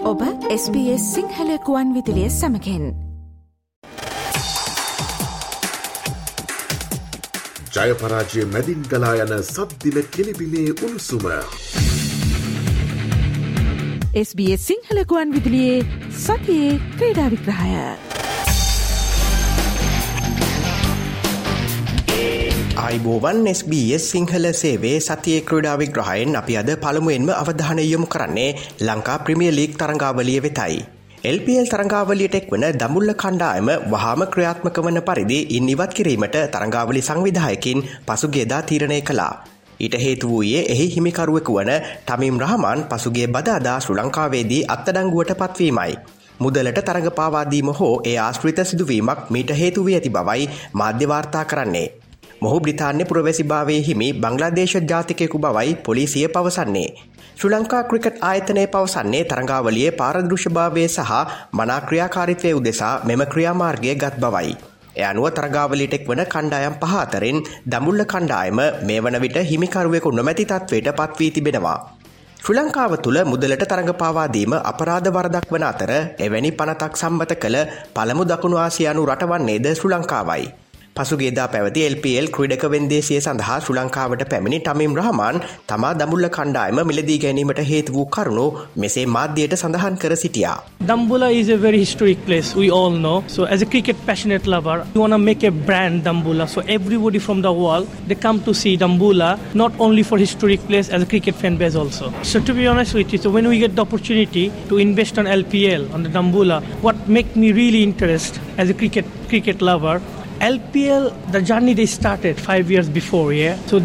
ඔබ SBS සිංහල ගුවන් විදුලිය සමගින් ජය පරාජය මැදින් ගලා යන සද්දින කෙලිබිලේ උණුසුම SBS සිංහල ගුවන් විදුලියේ සතියේ ක්‍රීඩා විග්‍රහය ආයිබෝවන් SBS සිංහල සේවේ සතියේ ක්‍රීඩා විග්‍රහයෙන් අපි අද පළමුවෙන්ම අවධානය යොමු කරන්නේ ලංකා ප්‍රීමියර් ලීග් තරඟාවලිය වෙතයි. LPL තරඟාවලියට එක්වන දඹුල්ල කණ්ඩායම වහාම ක්‍රියාත්මක වන පරිදි ඉන් ඉවත් කිරීමට තරඟාවලි සංවිධායකින් පසුගියදා තීරණය කළා. ඊට හේතු වූයේ එහි හිමිකරුවෙකු වන ටමීම් රහමාන් පසුගිය බදාදා ශ්‍රී ලංකාවේදී අත්අඩංගුවට පත්වීමයි. මුදලට තරඟ පාවා දීම හෝ ඒ ආශ්‍රිත සිදුවීමක් මීට හේතු වී ඇති බවයි මාධ්‍ය වාර්තා කරන්නේ. මොහු බ්‍රිතාන්‍ය පුරවැසිභාවයේ හිමි බංග්ලාදේශ ජාතිකයෙකු බවයි පොලිසිය පවසන්නේ. ශ්‍රී ලංකා ක්‍රිකට් ආයතනය පවසන්නේ තරඟාවලියේ පාරදෘශ්‍යභාවය සහ මනා ක්‍රියාකාරීත්වය උදෙසා මෙම ක්‍රියාමාර්ගය ගත් බවයි. ඒ අනුව තරඟාවලියට එක්වන කණ්ඩායම් පහ අතරින් දඹුල්ල කණ්ඩායම මේ වන විට හිමිකරුවෙකු නොමැති තත්වයට පත් වී තිබෙනවා. ශ්‍රී ලංකාව තුළ මුදලට තරඟ පාවා දීම අපරාධ වරදක් වන අතර එවැනි පනතක් සම්මත කළ පළමු දකුණු ආසියානු රට වන්නේද ශ්‍රී ලංකාවයි. පසුගියදා පැවති LPL ක්‍රීඩක වෙන්දේසිය සඳහා ශ්‍රී ලංකාවට පැමිණි ටමීම් රහමාන් තමා දඹුල්ල කණ්ඩායම මිලදී ගැනීමට හේතු වූ කරුණු මෙසේ මාධ්‍යයට සඳහන් කර සිටියා. Dambulla is a very historic place, we all know. So as a cricket passionate lover, we want to make a brand Dambulla. So everybody from the world, they come to see Dambulla, not only for historic place, as a cricket fan base also. So to be honest with you, so when we get the opportunity to invest on LPL, on the Dambulla, what make me really interested as a cricket lover, LPL, the journey they started 5 years before, yeah. So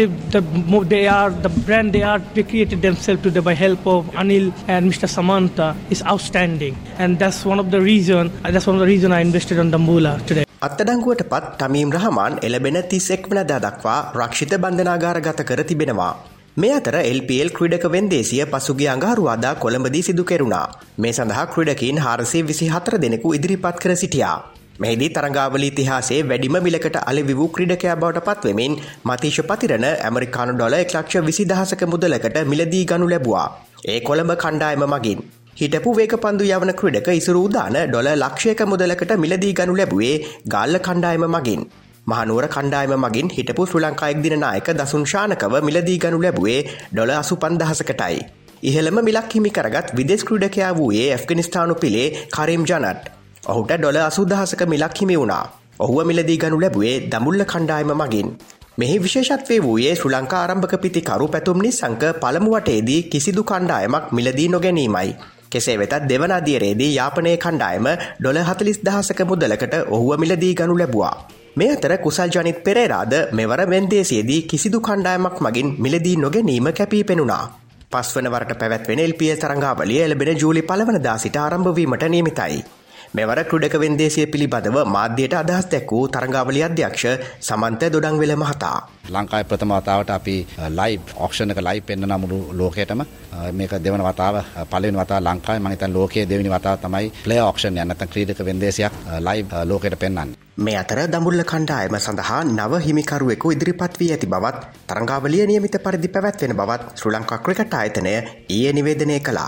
they are the brand they created themselves by help of Anil and Mr. Samantha is outstanding, and that's one of the reason I invested on Dambulla today. අත්අඩංගුවට පත් ටමීම් රහමාන් එළබෙන 31 වෙනිදා දක්වා රක්ෂිත බන්ධනාගාරගත කර තිබෙනවා. මේ අතර LPL ක්‍රීඩක වෙන්දේසිය පසුගිය අඟහරුවාදා කොළඹදී සිදු කෙරුණා. මේ සඳහා ක්‍රීඩකීන් 424 දෙනෙකු ඉදිරිපත් කර සිටියා. මෙහිදී තරඟාවලි ඉතිහාසයේ වැඩිම මිලකට අලෙවි වූ ක්‍රීඩකයා බවට පත්වෙමින් මතීෂ පතිරණ ඇමරිකානු ඩොලර් 1,20,000ක මුදලකට මිලදී ගනු ලැබුවා. ඒ කොළඹ කණ්ඩායම මගින්. හිටපු වේගපන්දු යවන ක්‍රීඩක ඉසුරු උදාන ඩොලර් ලක්ෂයක මුදලකට මිලදී ගනු ලැබුවේ ගාල්ල කණ්ඩායම මගින්. මහනුවර කණ්ඩායම මගින් හිටපු ශ්‍රී ලංකා එක්දින නායක දසුන් ශානකව මිලදී ගනු ලැබුවේ ඩොලර් 85,000කටයි. ඉහළම මිලක් හිමි කරගත් විදේශ ක්‍රීඩකයා වූයේ ඇෆ්ගනිස්තානු පිලේ කරීම් ජනට්. ඔහුට ඩොලර් 80,000ක මිලක් හිමි වුණා. ඔහුව මිලදී ගනු ලැබුවේ දඹුල්ල කණ්ඩායම මගින්. මෙහි විශේෂත්වය වූයේ ශ්‍රී ලංකා ආරම්භක පිතිකරු පැතුම් නිසංක පළමු වටේදී කිසිදු කණ්ඩායමක් මිලදී නොගැනීමයි. කෙසේ වෙතත් දෙවන අදියරේදී යාපනයේ කණ්ඩායම ඩොලර් 40,000ක මුදලකට ඔහුව මිලදී ගනු ලැබුවා. මේ අතර කුසල් ජනිත් පෙරේරාද මෙවර වෙන්දේසියේදී කිසිදු කණ්ඩායමක් මගින් මිලදී නොගැනීම කැපී පෙනුණා. පස්වන වරට පැවැත්වෙන LPL තරඟාවලිය එළඹෙන ජූලි 1 වෙනිදා සිට ආරම්භ වීමට නියමිතයි. මෙවර ක්‍රීඩක වෙන්දේසිය පිළිබඳව මාධ්‍යයට අදහස් දැක්වූ තරඟාවලිය අධ්‍යක්ෂ සමන්ත දොඩංවෙල මහතා. ලංකාවේ ප්‍රථම වතාවට අපි ලයිව් ඔක්ෂන් එක ලයිව් පෙන්වන මුළු ලෝකයටම මේක දෙවන වතාව පළවෙනි වතාව ලංකාවේ මම හිතන්නේ ලෝකයේ දෙවෙනි වතාව තමයි ප්ලේයර් ඔක්ෂන් එක නැත්නම් ක්‍රීඩක වෙන්දේසියක් ලයිව් ලෝකයට පෙන්වන්නේ. මේ අතර දඹුල්ල කණ්ඩායම සඳහා නව හිමිකරුවෙකු ඉදිරිපත් වී ඇති බවත් තරඟාවලිය නියමිත පරිදි පැවැත්වෙන බවත් ශ්‍රී ලංකා ක්‍රිකට් ආයතනය ඊයේ නිවේදනය කළා.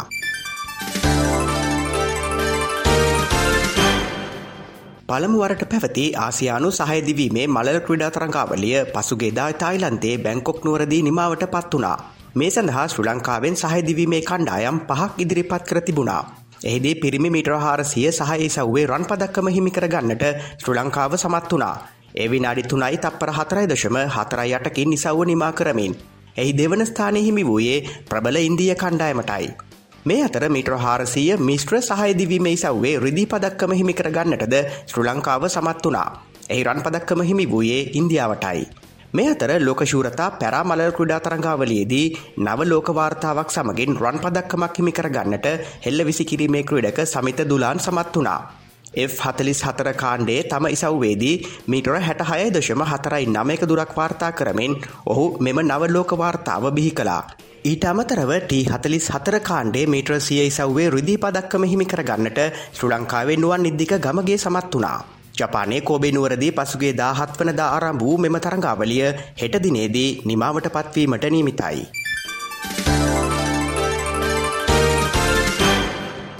පළමු වරට පැවති ආසියානු සහය දිවීමේ මළල ක්‍රීඩා තරඟාවලිය පසුගියදා තායිලන්තයේ බැංකොක් නුවරදී නිමාවට පත් වුණා. මේ සඳහා ශ්‍රී ලංකාවෙන් සහය දිවීමේ කණ්ඩායම් 5ක් ඉදිරිපත් කර තිබුණා. එහිදී පිරිමි මීටර 400 සහ ඉසව්වේ රන් පදක්කම හිමි කර ගන්නට ශ්‍රී ලංකාව සමත් වුණා. ඒ විනාඩි 3යි තප්පර 4.48කින් ඉසව්ව නිමා කරමින් එහි දෙවන ස්ථානයේ හිමි වූයේ ප්‍රබල ඉන්දීය කණ්ඩායමටයි. මේ අතර මීටර 400 මිශ්‍ර සහය දිවීමේ ඉසව්වේ රිදී පදක්කම හිමි කර ගන්නටද ශ්‍රී ලංකාව සමත් වුණා. එහි රන් පදක්කම හිමි වූයේ ඉන්දියාවටයි. මේ අතර ලෝක ශූරතා පැරා මළල ක්‍රීඩා තරඟාවලියේදී නව ලෝක වාර්තාවක් සමගින් රන් පදක්කමක් හිමි කර ගන්නට හෙල්ල විසිකිරීමේ ක්‍රීඩක සමිත දුලාන් සමත් වුණා. F44 කාණ්ඩයේ තම ඉසව්වේදී මීටර 66.49ක දුරක් වාර්තා කරමින් ඔහු මෙම නව ලෝක වාර්තාව බිහි කළා. ඊට අමතරව T44 කාණ්ඩයේ මීටර 100 ඉසව්වේ රිදී පදක්කම හිමි කර ගන්නට ශ්‍රී ලංකාවේ නුවන් නිද්දික ගමගේ සමත් වුණා. ජපානයේ කෝබේ නුවරදී පසුගිය 17 වෙනිදා ආරම්භ වූ මෙම තරඟාවලිය හෙට දිනේදී නිමාවට පත්වීමට නියමිතයි.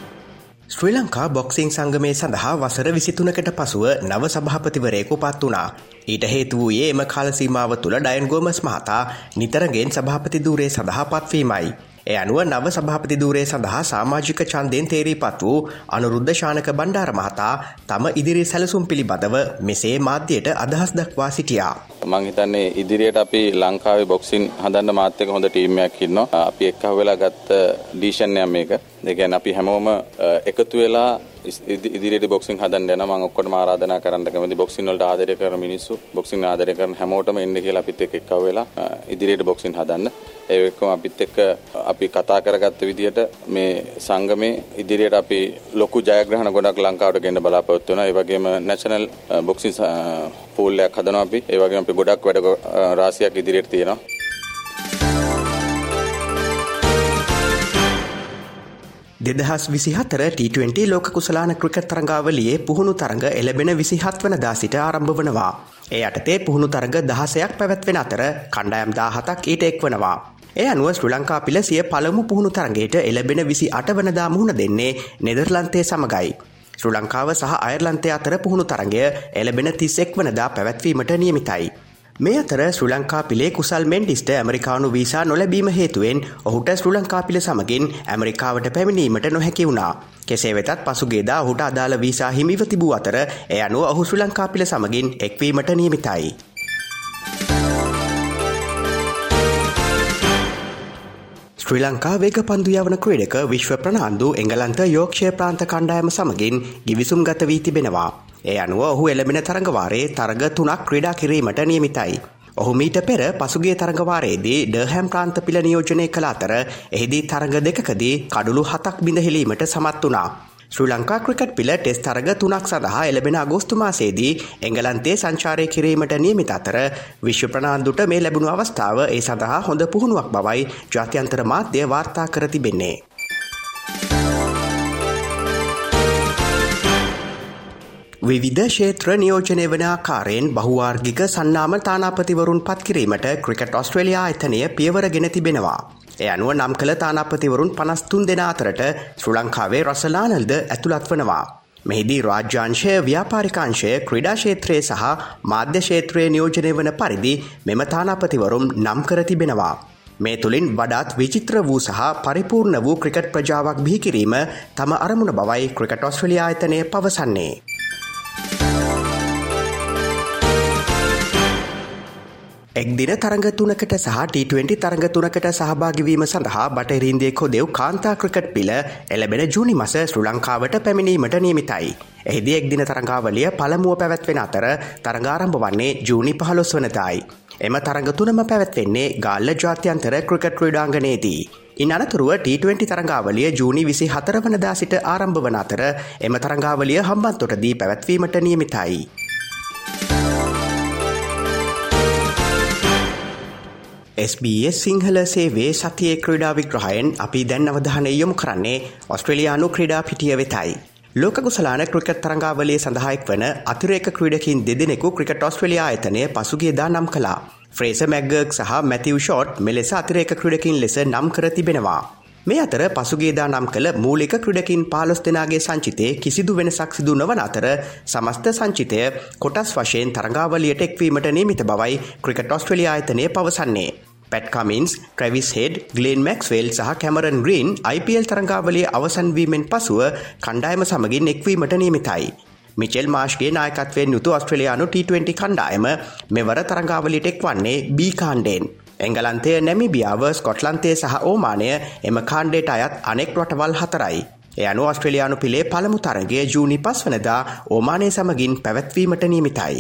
ශ්‍රී ලංකා බොක්සිං සංගමේ සඳහා වසර 23කට පසුව නව සභාපතිවරයෙකු පත් වුණා. ඊට හේතු වූයේ එම කාල සීමාව තුළ ඩයන් ගෝමස් මහතා නිතරගෙන් සභාපති ධූරයේ සඳහා පත්වීමයි. ඒ අනුව නව සභාපති ධූරයේ සඳහා සමාජික ඡන්දයෙන් තේරීපත් වූ අනුරුද්ධ ශානක බණ්ඩාර මහතා තම ඉදිරි සැලසුම් පිළිබඳව මෙසේ මාධ්‍යයට අදහස් දක්වා සිටියා. මම හිතන්නේ ඉදිරියට අපි ලංකාවේ බොක්සින් හදන්න මාත් එක්ක හොඳ ටීම් එකක් ඉන්නවා. අපි එක්ක වෙලා ගත්ත ඩිසිෂන් එක මේක. ඒ කියන්නේ අපි හැමෝම එකතු වෙලා ඉදිරියට බොක්සින් හදන්න යනවා. මම ඔක්කොටම ආරාධනා කරන්න කැමති බොක්සින් වලට ආදරය කරන මිනිස්සු, බොක්සින් ආදරය කරන හැමෝටම එන්න කියලා අපිත් එක්ක වෙලා ඉදිරියට බොක්සින් හදන්න. ඒ එක්කම අපිත් එක්ක අපි කතා කරගත්ත විදිහට මේ සංගමේ ඉදිරියට අපි ලොකු ජයග්‍රහණ ගොඩක් ලංකාවට ගෙන්න බලාපොරොත්තු වෙනවා. ඒ වගේම නැෂනල් බොක්සින් පූල් එකක් හදනවා අපි. ඒ වගේම අපි ගොඩක් වැඩ රාශියක් ඉදිරියට තියෙනවා. දෙදහස් 24 T20 ලෝක කුසලාන ක්‍රිකට් තරඟාවලියේ පුහුණු තරඟ එළබෙන 27 වනදා සිට ආරම්භ වනවා. ඒ යටතේ පුහුණු තරඟ 16ක් පැවැත්වෙන අතර කණ්ඩායම් 17ක් ඊට එක්වනවා. ඒ අනුව ශ්‍රී ලංකා පිළ සිය පළමු පුහුණු තරඟයට එළබෙන 28 වනදා මුහුණ දෙන්නේ නෙදර්ලන්තයේ සමගයි. ශ්‍රී ලංකාව සහ අයර්ලන්තය අතර පුහුණු තරඟය එළබෙන 31 වනදා පැවැත්වීමට නියමිතයි. මේ අතර ශ්‍රී ලංකා පිලේ කුසල් මෙන්ඩිස්ට ඇමරිකානු වීසා නොලැබීම හේතුවෙන් ඔහුට ශ්‍රී ලංකා පිල සමගින් ඇමරිකාවට පැමිණීමට නොහැකි වුණා. කෙසේ වෙතත් පසුගියදා ඔහුට අදාළ වීසා හිමිව තිබූ අතර ඒ අනුව ඔහු ශ්‍රී ලංකා පිල සමගින් එක්වීමට නියමිතයි. ශ්‍රී ලංකා වේගපන්දු යවන ක්‍රීඩක විශ්ව ප්‍රනාන්දු එංගලන්ත යෝක්ෂය ප්‍රාන්ත කණ්ඩායම සමගින් ගිවිසුම් ගත වී තිබෙනවා. ඒ අනුව ඔහු එළඹෙන තරඟවාරයේ තරග 3ක් ක්‍රීඩා කිරීමට නියමිතයි. ඔහු මීට පෙර පසුගිය තරඟවාරයේදී ඩර්හැම් ප්‍රාන්ත පිළ නියෝජනය කළ අතර එහිදී තරග දෙකකදී කඩුළු 7ක් බිඳ හෙළීමට සමත් වුණා. ශ්‍රී ලංකා ක්‍රිකට් පිළ ටෙස්ට් තරග 3ක් සඳහා එළඹෙන අගෝස්තු මාසයේදී එංගලන්තයේ සංචාරය කිරීමට නියමිත අතර විශ්ව ප්‍රනාන්දුට මේ ලැබුණු අවස්ථාව ඒ සඳහා හොඳ පුහුණුවක් බවයි ජාත්‍යන්තර මාධ්‍ය වාර්තා කර තිබෙන්නේ. විවිධ ක්ෂේත්‍ර නියෝජනය වන ආකාරයෙන් බහුවාර්ගික සන්නාම තානාපතිවරුන් පත් කිරීමට ක්‍රිකට් ඔස්ට්‍රේලියා ආයතනය පියවර ගෙන තිබෙනවා. ඒ අනුව නම් කළ තානාපතිවරුන් 53 දෙනා අතරට ශ්‍රී ලංකාවේ රසල් ආනල්ඩ් ඇතුළත් වනවා. මෙහිදී රාජ්‍යාංශය, ව්‍යාපාරිකාංශය, ක්‍රීඩා ක්ෂේත්‍රයේ සහ මාධ්‍ය ක්ෂේත්‍රයේ නියෝජනය වන පරිදි මෙම තානාපතිවරුන් නම් කර තිබෙනවා. මේ තුළින් වඩාත් විචිත්‍ර වූ සහ පරිපූර්ණ වූ ක්‍රිකට් ප්‍රජාවක් බිහි කිරීම තම අරමුණ බවයි ක්‍රිකට් ඔස්ට්‍රේලියා ආයතනය පවසන්නේ. එක්දින තරඟ 3කට සහ T20 තරඟ 3කට සහභාගී වීම සඳහා බටහිර ඉන්දියාවේ කොදෙව් කාන්තා ක්‍රිකට් පිළ එළඹෙන ජූනි මාස ශ්‍රී ලංකාවට පැමිණීමට නියමිතයි. එහිදී එක්දින තරඟාවලිය පළමුව පැවැත්වෙන අතර තරඟ ආරම්භ වන්නේ ජූනි 15 වනදායි. එම තරඟ තුනම පැවැත්වෙන්නේ ගාල්ල ජාත්‍යන්තර ක්‍රිකට් ක්‍රීඩාංගණයේදී. ඉන් අනතුරුව T20 තරඟාවලිය ජූනි 24 වනදා සිට ආරම්භ වන අතර එම තරඟාවලිය හම්බන්තොටදී පැවැත්වීමට නියමිතයි. SBS සිංහල සේවයේ සතියේ ක්‍රීඩා විග්‍රහයෙන් අපි දැන් අවධානය යොමු කරන්නේ ඔස්ට්‍රේලියානු ක්‍රීඩා පිටිය වෙතයි. ලෝක කුසලාන ක්‍රිකට් තරඟාවලියේ සඳහා එක්වන අතිරේක ක්‍රීඩකින් දෙදෙනෙකු ක්‍රිකට් ඔස්ට්‍රේලියා ආයතනය පසුගියදා නම් කළා. ෆ්‍රේසර් මැක්ගර්ග් සහ මැතිව් ෂෝට් මෙලෙස අතිරේක ක්‍රීඩකින් ලෙස නම් කර තිබෙනවා. මේ අතර පසුගියදා නම් කළ මූලික ක්‍රීඩකින් 15 දෙනාගේ සංචිතයේ කිසිදු වෙනසක් සිදු නොවන අතර සමස්ත සංචිතය කොටස් වශයෙන් තරඟාවලියට එක්වීමට නියමිත බවයි ක්‍රිකට් ඔස්ට්‍රේලියා ආයතනය පවසන්නේ. Pat Cummins, Travis Head, Glenn Maxwell සහ කැමරන් ග්‍රීන් IPL තරඟාවලිය අවසන් වීමෙන් පසුව කණ්ඩායම සමගින් එක්වීමට නියමිතයි. මිචෙල් මාෂ්ගේ නායකත්වයෙන් යුතු ඔස්ට්‍රේලියානු T20 කණ්ඩායම මෙවර තරඟාවලියට එක්වන්නේ B කාණ්ඩයෙන්. එංගලන්තය, නැමිබියාව, ස්කොට්ලන්තය සහ ඕමානය එම කාණ්ඩයට අයත් අනෙක් රටවල් 4යි. ඒ අනුව ඔස්ට්‍රේලියානු පිලේ පළමු තරගය ජූනි 5 වනදා ඕමානය සමගින් පැවැත්වීමට නියමිතයි.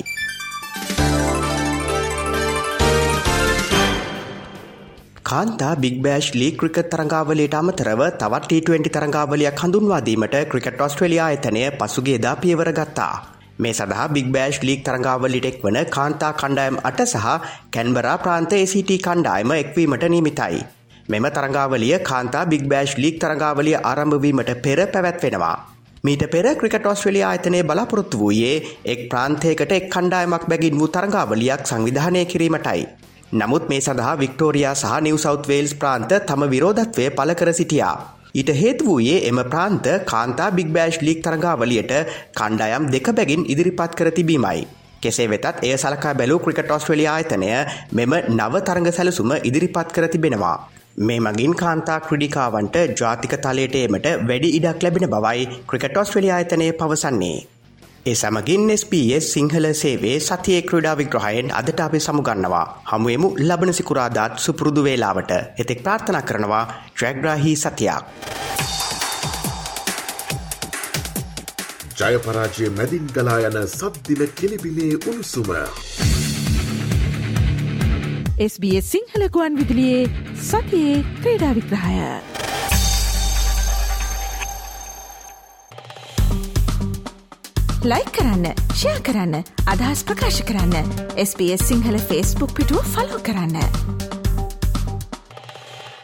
කාන්තා බිග් බෑෂ් ලීග් ක්‍රිකට් තරඟාවලියට අමතරව තවත් T20 තරඟාවලියක් හඳුන්වා දීමට ක්‍රිකට් ඔස්ට්‍රේලියා ආයතනය පසුගියදා පියවර ගත්තා. මේ සඳහා බිග් බෑෂ් ලීග් තරඟාවලියට එක්වන කාන්තා කණ්ඩායම් 8 සහ කැන්බරා ප්‍රාන්ත ACT කණ්ඩායම එක්වීමට නියමිතයි. මෙම තරඟාවලිය කාන්තා බිග් බෑෂ් ලීග් තරඟාවලිය ආරම්භ වීමට පෙර පැවැත්වෙනවා. මීට පෙර ක්‍රිකට් ඔස්ට්‍රේලියා ආයතනය බලාපොරොත්තු වූයේ එක් ප්‍රාන්තයකට එක් කණ්ඩායමක් බැගින් වූ තරඟාවලියක් සංවිධානය කිරීමටයි. නමුත් මේ සඳහා වික්ටෝරියා සහ නිව් සවුත් වේල්ස් ප්‍රාන්ත තම විරෝධත්වය පළ කර සිටියා. ඊට හේතු වූයේ එම ප්‍රාන්ත කාන්තා බිග් බෑෂ් ලීග් තරගාවලියට කණ්ඩායම් දෙක බැගින් ඉදිරිපත් කර තිබීමයි. කෙසේ වෙතත් එය සලකා බැලූ ක්‍රිකට් ඕස්ට්‍රේලියා ආයතනය මෙම නව තරග සැලසුම ඉදිරිපත් කර තිබෙනවා. මේ මගින් කාන්තා ක්‍රීඩිකාවන්ට ජාතික තලයට ඒමට වැඩි ඉඩක් ලැබෙන බවයි ක්‍රිකට් ඕස්ට්‍රේලියා ආයතනය පවසන්නේ. ඒ සමගින් SBS සිංහල සේවයේ සතියේ ක්‍රීඩා විග්‍රහයෙන් අදට අපි සමුගන්නවා. හමුවෙමු ලබන සිකුරාදාත් සුපුරුදු වේලාවට. එතෙක් ප්‍රාර්ථනා කරනවා ජයග්‍රාහී සතියක්. ජය පරාජය මැදින් ගලා යන සද්දින කිලිබිලේ උණුසුම. SBS සිංහල ගුවන් විදුලියේ සතියේ ක්‍රීඩා විග්‍රහය. ලයික් කරන්න, ෂෙයා කරන්න, අදහස් ප්‍රකාශ කරන්න. SBS සිංහල Facebook පිටුව ෆලෝ කරන්න.